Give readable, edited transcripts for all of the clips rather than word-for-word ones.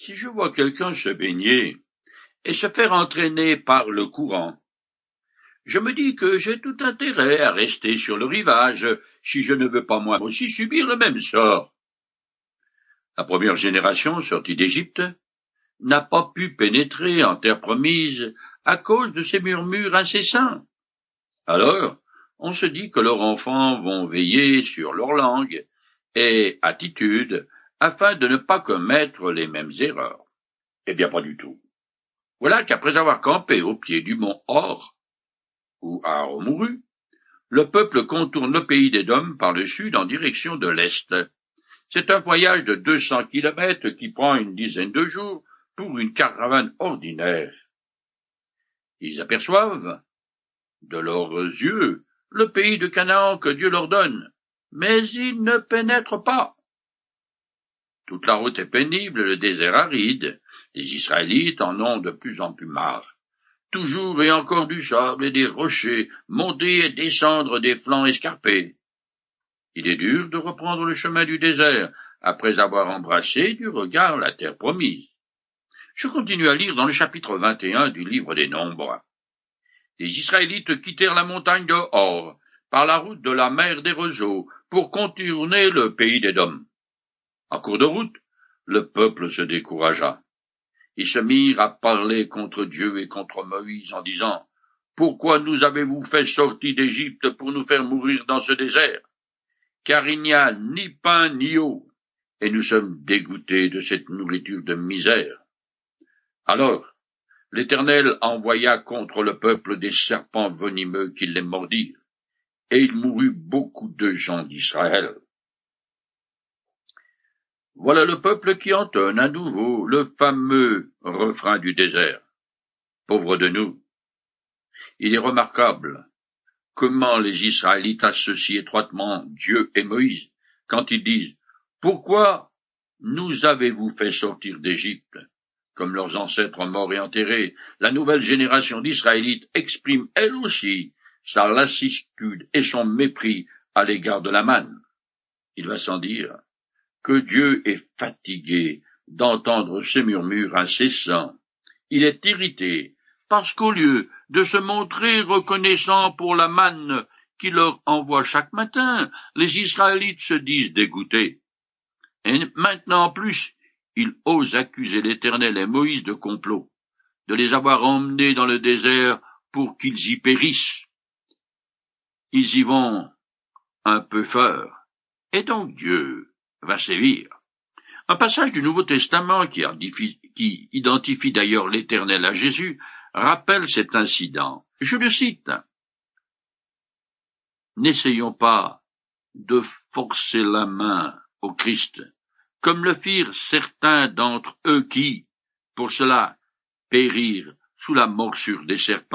Si je vois quelqu'un se baigner et se faire entraîner par le courant, je me dis que j'ai tout intérêt à rester sur le rivage si je ne veux pas moi aussi subir le même sort. La première génération sortie d'Égypte n'a pas pu pénétrer en terre promise à cause de ces murmures incessants. Alors, on se dit que leurs enfants vont veiller sur leur langue et attitude afin de ne pas commettre les mêmes erreurs. Eh bien, pas du tout. Voilà qu'après avoir campé au pied du mont Hor, où Aaron mourut, le peuple contourne le pays d'Édom par le sud en direction de l'est. C'est un voyage de 200 kilomètres qui prend une dizaine de jours pour une caravane ordinaire. Ils aperçoivent, de leurs yeux, le pays de Canaan que Dieu leur donne, mais ils ne pénètrent pas. Toute la route est pénible, le désert aride, les Israélites en ont de plus en plus marre. Toujours et encore du sable et des rochers, monter et descendre des flancs escarpés. Il est dur de reprendre le chemin du désert, après avoir embrassé du regard la terre promise. Je continue à lire dans le chapitre 21 du livre des Nombres. Les Israélites quittèrent la montagne de Hor, par la route de la mer des roseaux, pour contourner le pays d'Édom. En cours de route, le peuple se découragea. Ils se mirent à parler contre Dieu et contre Moïse en disant, « Pourquoi nous avez-vous fait sortir d'Égypte pour nous faire mourir dans ce désert? Car il n'y a ni pain ni eau, et nous sommes dégoûtés de cette nourriture de misère. » Alors, l'Éternel envoya contre le peuple des serpents venimeux qui les mordirent, et il mourut beaucoup de gens d'Israël. Voilà le peuple qui entonne à nouveau le fameux refrain du désert. Pauvre de nous! Il est remarquable comment les Israélites associent étroitement Dieu et Moïse quand ils disent « Pourquoi nous avez-vous fait sortir d'Égypte ?» Comme leurs ancêtres morts et enterrés, la nouvelle génération d'Israélites exprime elle aussi sa lassitude et son mépris à l'égard de la manne. Il va sans dire que Dieu est fatigué d'entendre ces murmures incessants. Il est irrité parce qu'au lieu de se montrer reconnaissant pour la manne qu'il leur envoie chaque matin, les Israélites se disent dégoûtés. Et maintenant en plus, ils osent accuser l'Éternel et Moïse de complot, de les avoir emmenés dans le désert pour qu'ils y périssent. Ils y vont un peu fort, et donc Dieu va sévir. Un passage du Nouveau Testament qui identifie d'ailleurs l'Éternel à Jésus rappelle cet incident. Je le cite. « N'essayons pas de forcer la main au Christ, comme le firent certains d'entre eux qui, pour cela, périrent sous la morsure des serpents. »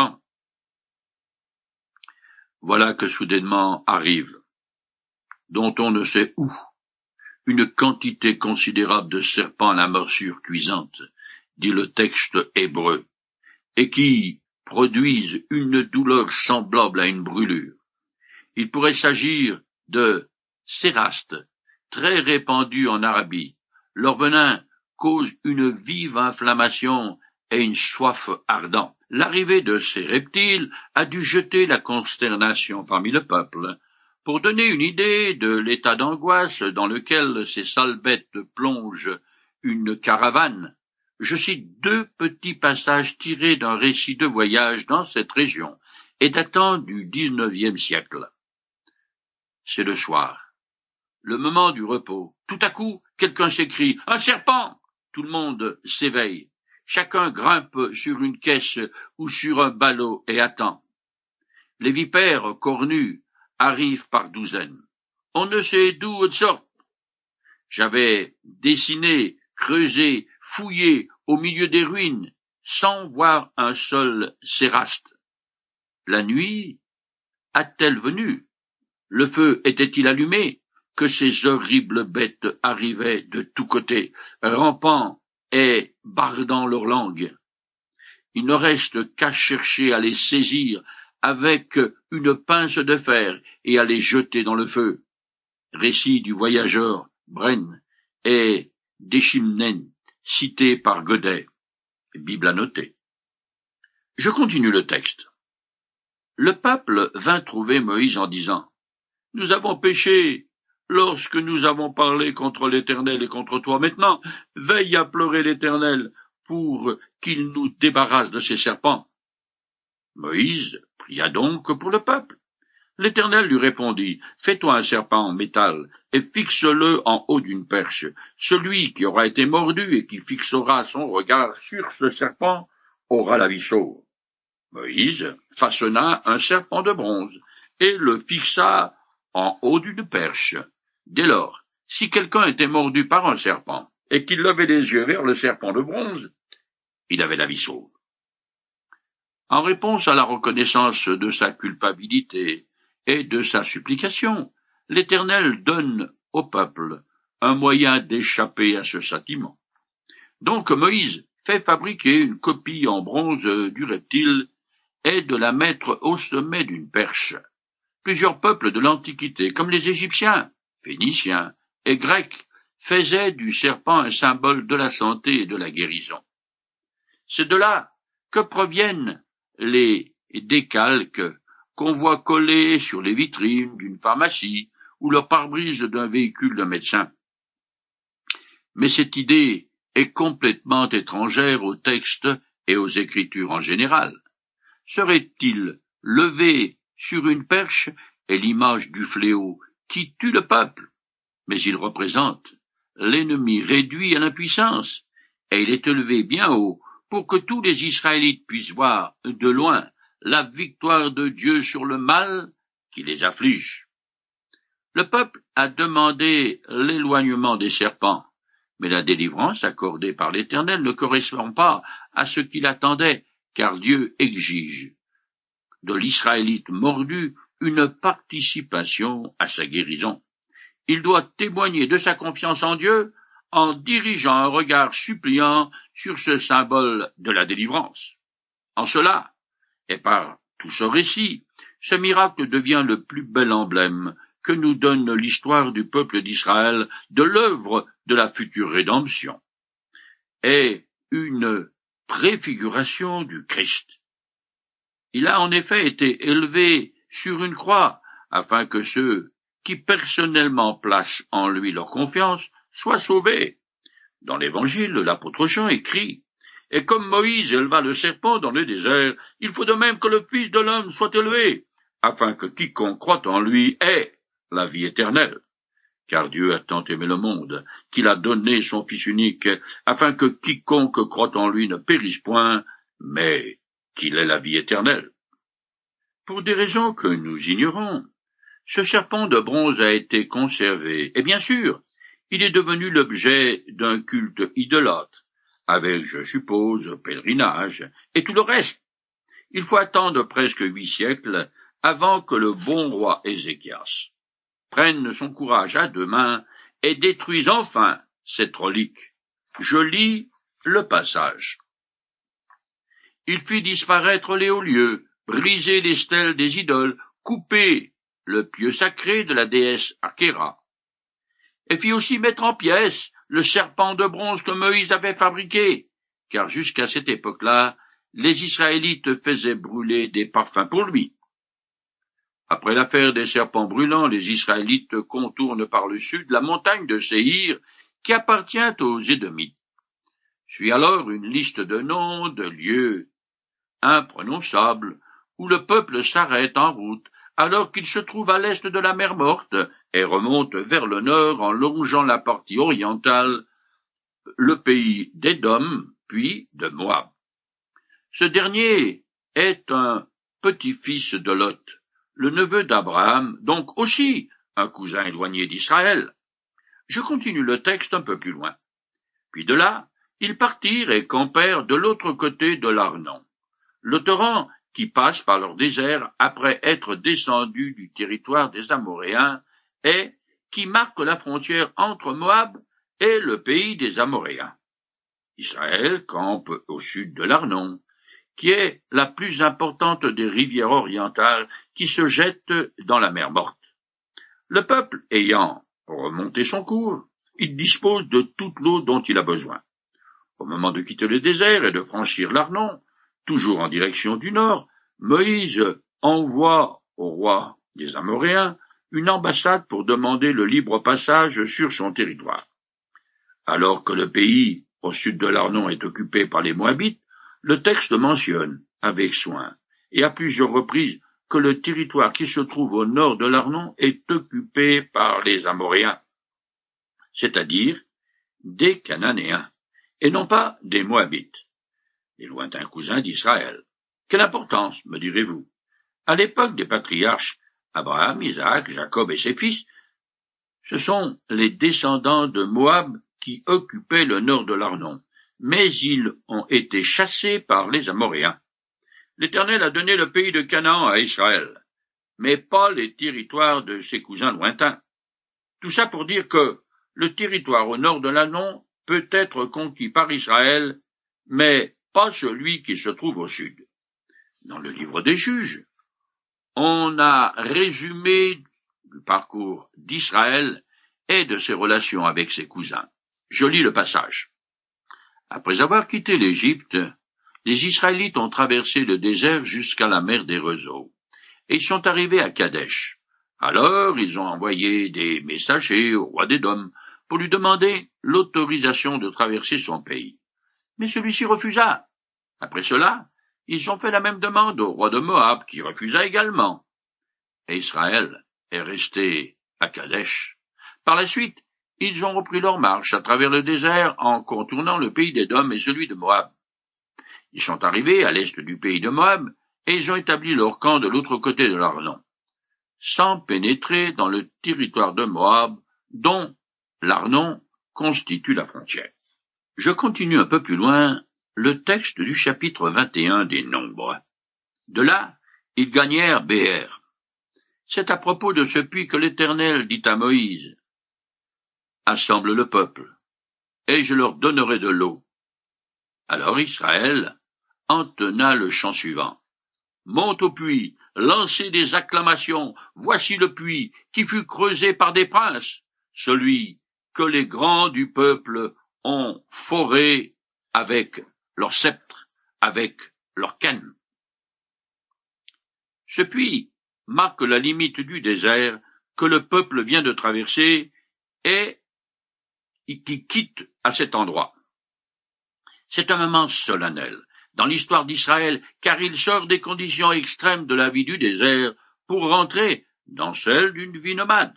Voilà que soudainement arrive, dont on ne sait où, une quantité considérable de serpents à la morsure cuisante, dit le texte hébreu, et qui produisent une douleur semblable à une brûlure. Il pourrait s'agir de cérastes, très répandus en Arabie. Leur venin cause une vive inflammation et une soif ardente. L'arrivée de ces reptiles a dû jeter la consternation parmi le peuple. Pour donner une idée de l'état d'angoisse dans lequel ces sales bêtes plongent une caravane, je cite deux petits passages tirés d'un récit de voyage dans cette région et datant du XIXe siècle. C'est le soir, le moment du repos. Tout à coup, quelqu'un s'écrie « Un serpent !» Tout le monde s'éveille. Chacun grimpe sur une caisse ou sur un ballot et attend. Les vipères cornues arrivent par douzaines. On ne sait d'où elles sortent. J'avais dessiné, creusé, fouillé au milieu des ruines, sans voir un seul céraste. La nuit a-t-elle venu? Le feu était-il allumé? Que ces horribles bêtes arrivaient de tous côtés, rampant et bardant leur langue. Il ne reste qu'à chercher à les saisir avec une pince de fer et à les jeter dans le feu. Récit du voyageur Bren et d'Eshimnen, cité par Godet, Bible annotée. Je continue le texte. Le peuple vint trouver Moïse en disant, « Nous avons péché lorsque nous avons parlé contre l'Éternel et contre toi. Maintenant, veille à pleurer l'Éternel pour qu'il nous débarrasse de ces serpents. » Moïse pria donc pour le peuple. L'Éternel lui répondit, « Fais-toi un serpent en métal, et fixe-le en haut d'une perche. Celui qui aura été mordu et qui fixera son regard sur ce serpent aura la vie sauve. » Moïse façonna un serpent de bronze, et le fixa en haut d'une perche. Dès lors, si quelqu'un était mordu par un serpent, et qu'il levait les yeux vers le serpent de bronze, il avait la vie sauve. En réponse à la reconnaissance de sa culpabilité et de sa supplication, l'Éternel donne au peuple un moyen d'échapper à ce châtiment. Donc Moïse fait fabriquer une copie en bronze du reptile et de la mettre au sommet d'une perche. Plusieurs peuples de l'Antiquité, comme les Égyptiens, Phéniciens et Grecs, faisaient du serpent un symbole de la santé et de la guérison. C'est de là que proviennent les décalques qu'on voit collés sur les vitrines d'une pharmacie ou le pare-brise d'un véhicule d'un médecin. Mais cette idée est complètement étrangère aux textes et aux écritures en général. Serait-il levé sur une perche est l'image du fléau qui tue le peuple, mais il représente l'ennemi réduit à l'impuissance, et il est élevé bien haut pour que tous les Israélites puissent voir de loin la victoire de Dieu sur le mal qui les afflige. Le peuple a demandé l'éloignement des serpents, mais la délivrance accordée par l'Éternel ne correspond pas à ce qu'il attendait, car Dieu exige de l'Israélite mordu une participation à sa guérison. Il doit témoigner de sa confiance en Dieu en dirigeant un regard suppliant sur ce symbole de la délivrance. En cela, et par tout ce récit, ce miracle devient le plus bel emblème que nous donne l'histoire du peuple d'Israël de l'œuvre de la future rédemption, et une préfiguration du Christ. Il a en effet été élevé sur une croix, afin que ceux qui personnellement placent en lui leur confiance soient sauvés. Dans l'Évangile, l'apôtre Jean écrit, « Et comme Moïse éleva le serpent dans le désert, il faut de même que le Fils de l'homme soit élevé, afin que quiconque croit en lui ait la vie éternelle. Car Dieu a tant aimé le monde, qu'il a donné son Fils unique, afin que quiconque croit en lui ne périsse point, mais qu'il ait la vie éternelle. » Pour des raisons que nous ignorons, ce serpent de bronze a été conservé, et bien sûr, il est devenu l'objet d'un culte idolâtre, avec, je suppose, pèlerinage, et tout le reste. Il faut attendre presque 8 siècles avant que le bon roi Ézéchias prenne son courage à 2 mains et détruise enfin cette relique. Je lis le passage. Il fit disparaître les hauts lieux, briser les stèles des idoles, couper le pieu sacré de la déesse Achéra, et fit aussi mettre en pièces le serpent de bronze que Moïse avait fabriqué, car jusqu'à cette époque-là, les Israélites faisaient brûler des parfums pour lui. Après l'affaire des serpents brûlants, les Israélites contournent par le sud la montagne de Séhir, qui appartient aux Édomites. Suit alors une liste de noms, de lieux imprononçables, où le peuple s'arrête en route, alors qu'il se trouve à l'est de la mer Morte, et remonte vers le nord en longeant la partie orientale, le pays d'Édom, puis de Moab. Ce dernier est un petit-fils de Lot, le neveu d'Abraham, donc aussi un cousin éloigné d'Israël. Je continue le texte un peu plus loin. Puis de là, ils partirent et campèrent de l'autre côté de l'Arnon, le torrent qui passe par leur désert après être descendu du territoire des Amoréens et qui marque la frontière entre Moab et le pays des Amoréens. Israël campe au sud de l'Arnon, qui est la plus importante des rivières orientales qui se jettent dans la mer Morte. Le peuple ayant remonté son cours, il dispose de toute l'eau dont il a besoin. Au moment de quitter le désert et de franchir l'Arnon, toujours en direction du nord, Moïse envoie au roi des Amoréens une ambassade pour demander le libre passage sur son territoire. Alors que le pays au sud de l'Arnon est occupé par les Moabites, le texte mentionne, avec soin, et à plusieurs reprises, que le territoire qui se trouve au nord de l'Arnon est occupé par les Amoréens, c'est-à-dire des Cananéens, et non pas des Moabites, les lointains cousins d'Israël. Quelle importance, me direz-vous? À l'époque des patriarches, Abraham, Isaac, Jacob et ses fils, ce sont les descendants de Moab qui occupaient le nord de l'Arnon, mais ils ont été chassés par les Amoréens. L'Éternel a donné le pays de Canaan à Israël, mais pas les territoires de ses cousins lointains. Tout ça pour dire que le territoire au nord de l'Arnon peut être conquis par Israël, mais pas celui qui se trouve au sud. Dans le livre des Juges, on a résumé le parcours d'Israël et de ses relations avec ses cousins. Je lis le passage. Après avoir quitté l'Égypte, les Israélites ont traversé le désert jusqu'à la mer des Roseaux, et ils sont arrivés à Kadesh. Alors ils ont envoyé des messagers au roi d'Édom pour lui demander l'autorisation de traverser son pays. Mais celui-ci refusa. Après cela, ils ont fait la même demande au roi de Moab, qui refusa également. Et Israël est resté à Kadesh. Par la suite, ils ont repris leur marche à travers le désert en contournant le pays d'Édom et celui de Moab. Ils sont arrivés à l'est du pays de Moab et ils ont établi leur camp de l'autre côté de l'Arnon, sans pénétrer dans le territoire de Moab, dont l'Arnon constitue la frontière. Je continue un peu plus loin le texte du chapitre 21 des Nombres. De là, ils gagnèrent Béer. C'est à propos de ce puits que l'Éternel dit à Moïse, « Assemble le peuple, et je leur donnerai de l'eau. » Alors Israël entonna le chant suivant. « Monte au puits, lancez des acclamations, voici le puits qui fut creusé par des princes, celui que les grands du peuple ont foré avec leur sceptre, avec leur canne. » Ce puits marque la limite du désert que le peuple vient de traverser et qui quitte à cet endroit. C'est un moment solennel dans l'histoire d'Israël, car il sort des conditions extrêmes de la vie du désert pour rentrer dans celle d'une vie nomade.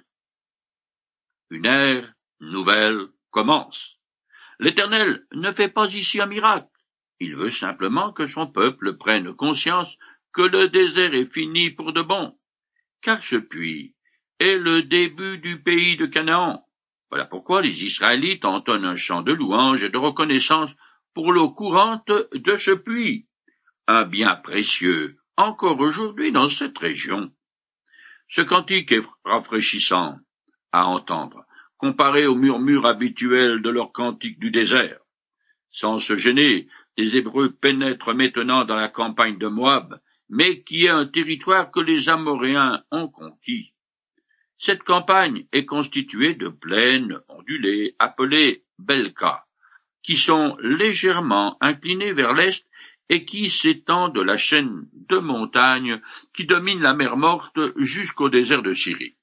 Une ère nouvelle commence. L'Éternel ne fait pas ici un miracle. Il veut simplement que son peuple prenne conscience que le désert est fini pour de bon, car ce puits est le début du pays de Canaan. Voilà pourquoi les Israélites entonnent un chant de louange et de reconnaissance pour l'eau courante de ce puits, un bien précieux encore aujourd'hui dans cette région. Ce cantique est rafraîchissant à entendre, comparé aux murmures habituels de leur cantique du désert. Sans se gêner, les Hébreux pénètrent maintenant dans la campagne de Moab, mais qui est un territoire que les Amoréens ont conquis. Cette campagne est constituée de plaines ondulées appelées Belka, qui sont légèrement inclinées vers l'est et qui s'étend de la chaîne de montagnes qui domine la mer Morte jusqu'au désert de Syrie.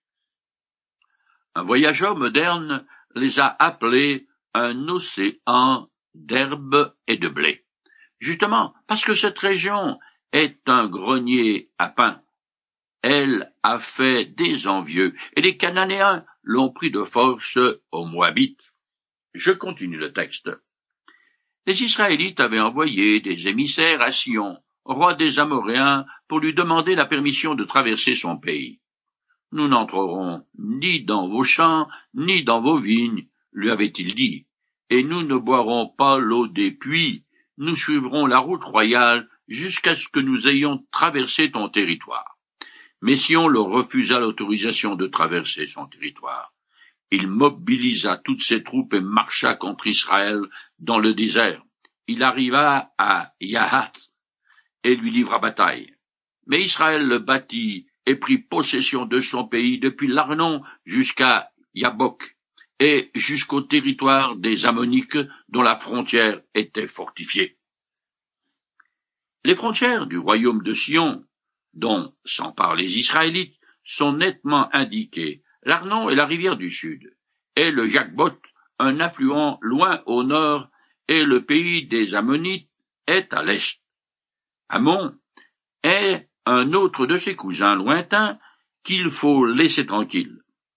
Un voyageur moderne les a appelés un océan d'herbe et de blé, justement parce que cette région est un grenier à pain. Elle a fait des envieux, et les Cananéens l'ont pris de force aux Moabites. Je continue le texte. Les Israélites avaient envoyé des émissaires à Sion, roi des Amoréens, pour lui demander la permission de traverser son pays. « Nous n'entrerons ni dans vos champs, ni dans vos vignes, lui avait-il dit, et nous ne boirons pas l'eau des puits, nous suivrons la route royale jusqu'à ce que nous ayons traversé ton territoire. » Mais Sion leur refusa l'autorisation de traverser son territoire. Il mobilisa toutes ses troupes et marcha contre Israël dans le désert. Il arriva à Yahath et lui livra bataille. Mais Israël le battit et prit possession de son pays depuis l'Arnon jusqu'à Yabok, et jusqu'au territoire des Ammonites dont la frontière était fortifiée. Les frontières du royaume de Sion, dont s'emparent les Israélites, sont nettement indiquées. L'Arnon est la rivière du sud, et le Jacbot, un affluent loin au nord, et le pays des Ammonites est à l'est. Ammon est un autre de ses cousins lointains qu'il faut laisser tranquille.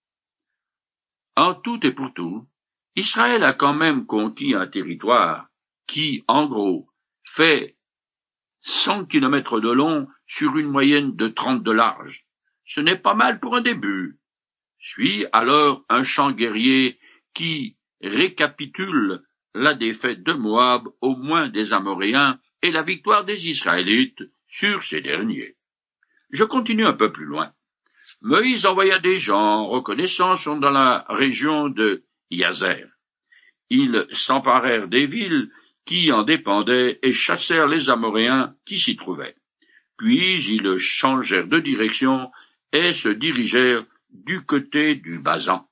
En tout et pour tout, Israël a quand même conquis un territoire qui, en gros, fait 100 kilomètres de long sur une moyenne de 30 de large. Ce n'est pas mal pour un début. Suit alors un chant guerrier qui récapitule la défaite de Moab au moins des Amoréens et la victoire des Israélites sur ces derniers. Je continue un peu plus loin. Moïse envoya des gens reconnaissants dans la région de Yazer. Ils s'emparèrent des villes qui en dépendaient et chassèrent les Amoréens qui s'y trouvaient. Puis ils changèrent de direction et se dirigèrent du côté du Basan.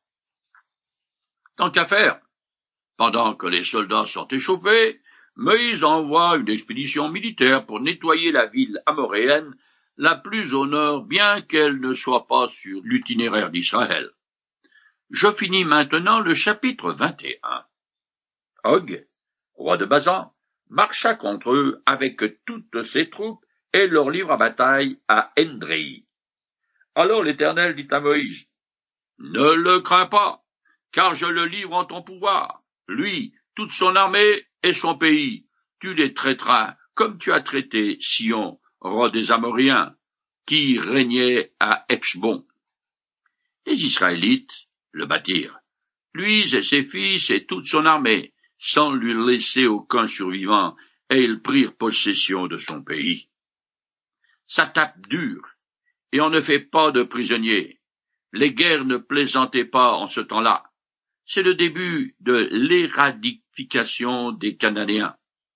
Tant qu'à faire, pendant que les soldats sont échauffés, Moïse envoie une expédition militaire pour nettoyer la ville amoréenne la plus au nord, bien qu'elle ne soit pas sur l'itinéraire d'Israël. Je finis maintenant le chapitre 21. Og, roi de Basan, marcha contre eux avec toutes ses troupes et leur livra bataille à Endrei. Alors l'Éternel dit à Moïse, « Ne le crains pas, car je le livre en ton pouvoir, lui, toute son armée et son pays. Tu les traiteras comme tu as traité Sion, roi des Amoréens, qui régnait à Heshbon. » Les Israélites le battirent, lui et ses fils et toute son armée, sans lui laisser aucun survivant, et ils prirent possession de son pays. Ça tape dur, et on ne fait pas de prisonniers. Les guerres ne plaisantaient pas en ce temps-là. C'est le début de l'éradication des Cananéens.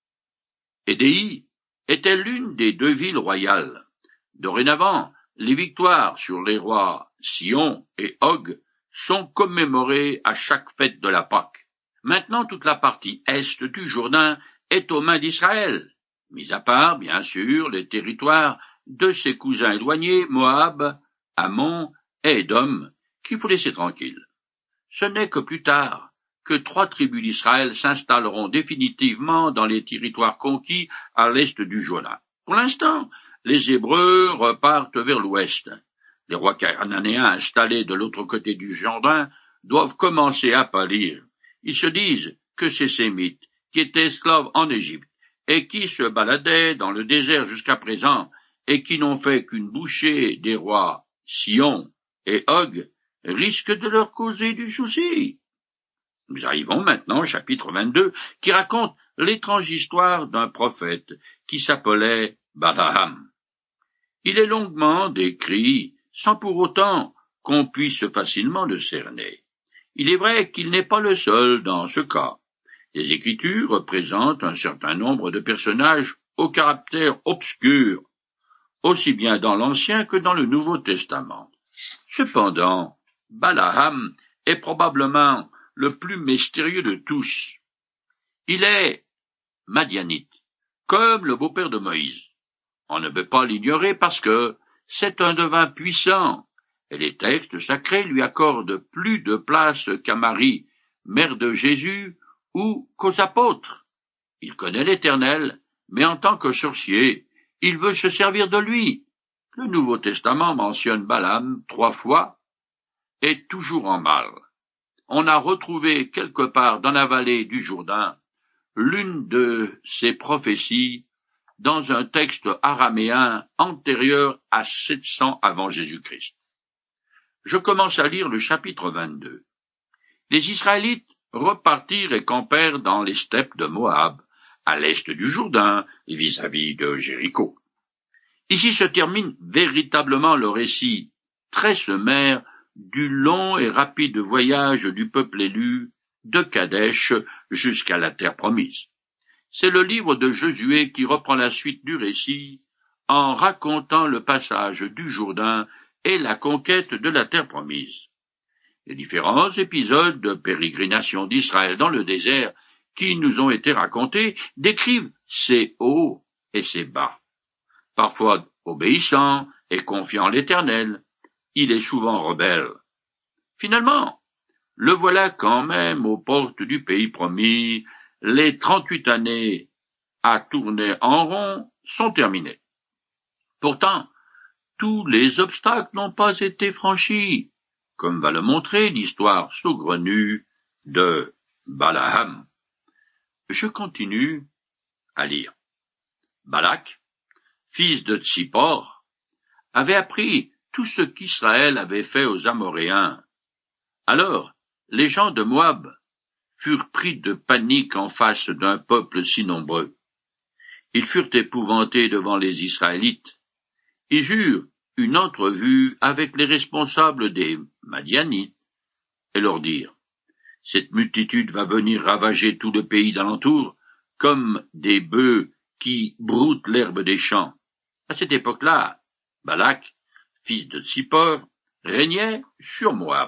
Édéi était l'une des deux villes royales. Dorénavant, les victoires sur les rois Sion et Og sont commémorées à chaque fête de la Pâque. Maintenant, toute la partie est du Jourdain est aux mains d'Israël, mis à part, bien sûr, les territoires de ses cousins éloignés, Moab, Ammon et Édom, qu'il faut laisser tranquilles. Ce n'est que plus tard que 3 tribus d'Israël s'installeront définitivement dans les territoires conquis à l'est du Jourdain. Pour l'instant, les Hébreux repartent vers l'ouest. Les rois cananéens installés de l'autre côté du Jourdain doivent commencer à pâlir. Ils se disent que ces Sémites, qui étaient esclaves en Égypte, et qui se baladaient dans le désert jusqu'à présent, et qui n'ont fait qu'une bouchée des rois Sion et Og, risquent de leur causer du souci. Nous arrivons maintenant au chapitre 22, qui raconte l'étrange histoire d'un prophète qui s'appelait Balaam. Il est longuement décrit, sans pour autant qu'on puisse facilement le cerner. Il est vrai qu'il n'est pas le seul dans ce cas. Les Écritures représentent un certain nombre de personnages au caractère obscur, aussi bien dans l'Ancien que dans le Nouveau Testament. Cependant, Balaam est probablement le plus mystérieux de tous. Il est madianite, comme le beau-père de Moïse. On ne peut pas l'ignorer parce que c'est un devin puissant, et les textes sacrés lui accordent plus de place qu'à Marie, mère de Jésus, ou qu'aux apôtres. Il connaît l'Éternel, mais en tant que sorcier, il veut se servir de lui. Le Nouveau Testament mentionne Balaam 3 fois, et toujours en mal. On a retrouvé quelque part dans la vallée du Jourdain l'une de ces prophéties dans un texte araméen antérieur à 700 avant Jésus-Christ. Je commence à lire le chapitre 22. Les Israélites repartirent et campèrent dans les steppes de Moab, à l'est du Jourdain, vis-à-vis de Jéricho. Ici se termine véritablement le récit très sommaire du long et rapide voyage du peuple élu de Kadesh jusqu'à la terre promise. C'est le livre de Josué qui reprend la suite du récit en racontant le passage du Jourdain et la conquête de la terre promise. Les différents épisodes de pérégrination d'Israël dans le désert qui nous ont été racontés décrivent ses hauts et ses bas. Parfois obéissant et confiant en l'Éternel, il est souvent rebelle. Finalement, le voilà quand même aux portes du pays promis. Les 38 années à tourner en rond sont terminées. Pourtant, tous les obstacles n'ont pas été franchis, comme va le montrer l'histoire saugrenue de Balaam. Je continue à lire. Balak, fils de Tsippor, avait appris tout ce qu'Israël avait fait aux Amoréens. Alors, les gens de Moab furent pris de panique en face d'un peuple si nombreux. Ils furent épouvantés devant les Israélites. Ils eurent une entrevue avec les responsables des Madianites et leur dirent: cette multitude va venir ravager tout le pays d'alentour comme des bœufs qui broutent l'herbe des champs. À cette époque-là, Balak, fils de Tsippor, régnait sur Moab.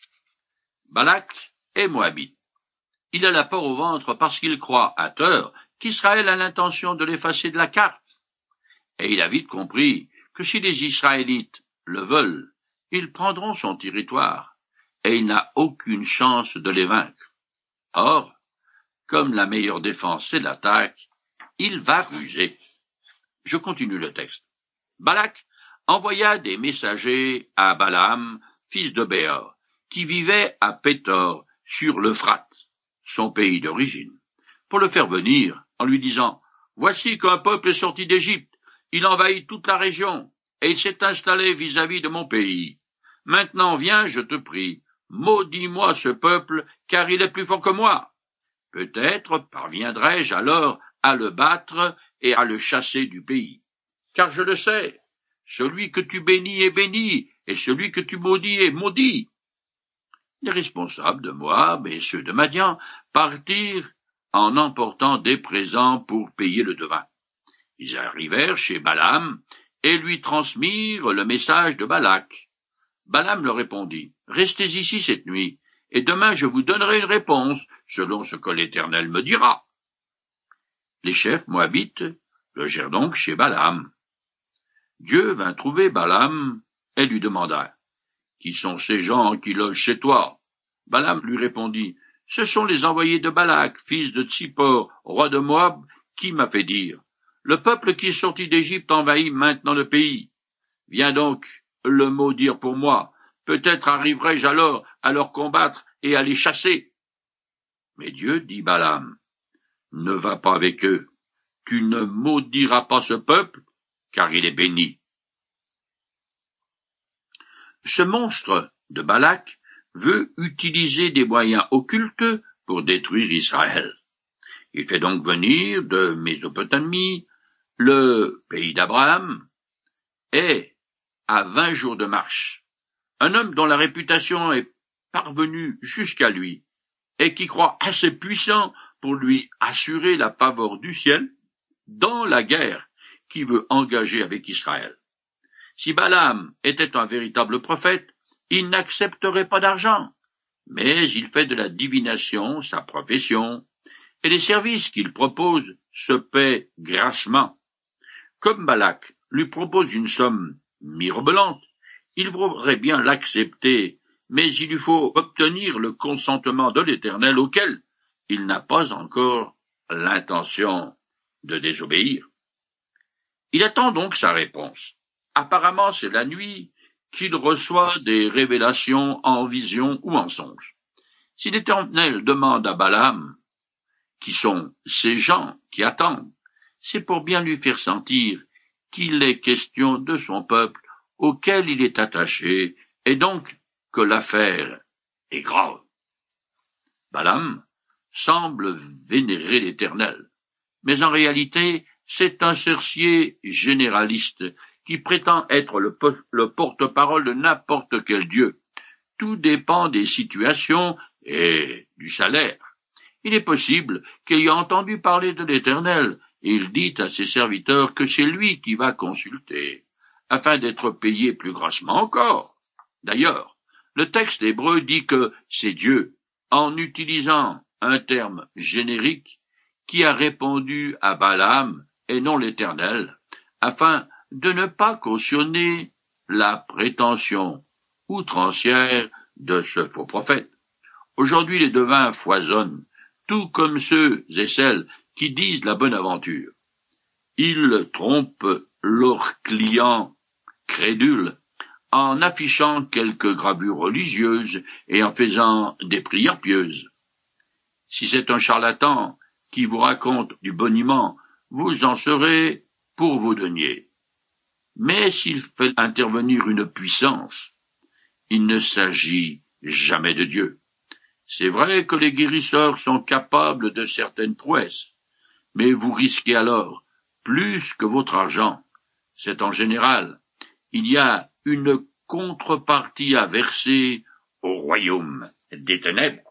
Balak est moabite. Il a la peur au ventre parce qu'il croit, à tort, qu'Israël a l'intention de l'effacer de la carte. Et il a vite compris que si les Israélites le veulent, ils prendront son territoire, et il n'a aucune chance de les vaincre. Or, comme la meilleure défense c'est l'attaque, il va ruser. Je continue le texte. Balak envoya des messagers à Balaam, fils de Béor, qui vivait à Pétor, sur l'Euphrate, son pays d'origine, pour le faire venir en lui disant: voici qu'un peuple est sorti d'Égypte, il envahit toute la région, et il s'est installé vis-à-vis de mon pays. Maintenant viens, je te prie, maudis-moi ce peuple, car il est plus fort que moi. Peut-être parviendrai-je alors à le battre et à le chasser du pays. Car je le sais, celui que tu bénis est béni, et celui que tu maudis est maudit. Les responsables de Moab et ceux de Madian partirent en emportant des présents pour payer le devin. Ils arrivèrent chez Balaam et lui transmirent le message de Balak. Balaam leur répondit: restez ici cette nuit, et demain je vous donnerai une réponse selon ce que l'Éternel me dira. Les chefs moabites logèrent donc chez Balaam. Dieu vint trouver Balaam et lui demanda: qui sont ces gens qui logent chez toi? Balaam lui répondit: ce sont les envoyés de Balak, fils de Tsippor, roi de Moab, qui m'a fait dire: le peuple qui est sorti d'Égypte envahit maintenant le pays. Viens donc le maudire pour moi, peut-être arriverai-je alors à leur combattre et à les chasser. Mais Dieu dit Balaam: ne va pas avec eux, tu ne maudiras pas ce peuple, car il est béni. Ce monstre de Balak veut utiliser des moyens occultes pour détruire Israël. Il fait donc venir de Mésopotamie, le pays d'Abraham, et à 20 jours de marche, un homme dont la réputation est parvenue jusqu'à lui, et qui croit assez puissant pour lui assurer la faveur du ciel dans la guerre qu'il veut engager avec Israël. Si Balaam était un véritable prophète, il n'accepterait pas d'argent, mais il fait de la divination sa profession, et les services qu'il propose se paient grassement. Comme Balak lui propose une somme mirobolante, il voudrait bien l'accepter, mais il lui faut obtenir le consentement de l'Éternel auquel il n'a pas encore l'intention de désobéir. Il attend donc sa réponse. Apparemment, c'est la nuit qu'il reçoit des révélations en vision ou en songe. Si l'Éternel demande à Balaam qui sont ces gens qui attendent, c'est pour bien lui faire sentir qu'il est question de son peuple auquel il est attaché, et donc que l'affaire est grave. Balaam semble vénérer l'Éternel, mais en réalité, c'est un sorcier généraliste qui prétend être le porte-parole de n'importe quel dieu. Tout dépend des situations et du salaire. Il est possible qu'ayant entendu parler de l'Éternel, il dit à ses serviteurs que c'est lui qui va consulter, afin d'être payé plus grassement encore. D'ailleurs, Le texte hébreu dit que c'est Dieu, en utilisant un terme générique, qui a répondu à Balaam et non l'Éternel, afin de ne pas cautionner la prétention outrancière de ce faux prophète. Aujourd'hui, les devins foisonnent, tout comme ceux et celles qui disent la bonne aventure. Ils trompent leurs clients crédules en affichant quelques gravures religieuses et en faisant des prières pieuses. Si c'est un charlatan qui vous raconte du boniment, vous en serez pour vos deniers. Mais s'il fait intervenir une puissance, il ne s'agit jamais de Dieu. C'est vrai que les guérisseurs sont capables de certaines prouesses, mais vous risquez alors plus que votre argent. C'est en général. Il y a une contrepartie à verser au royaume des ténèbres.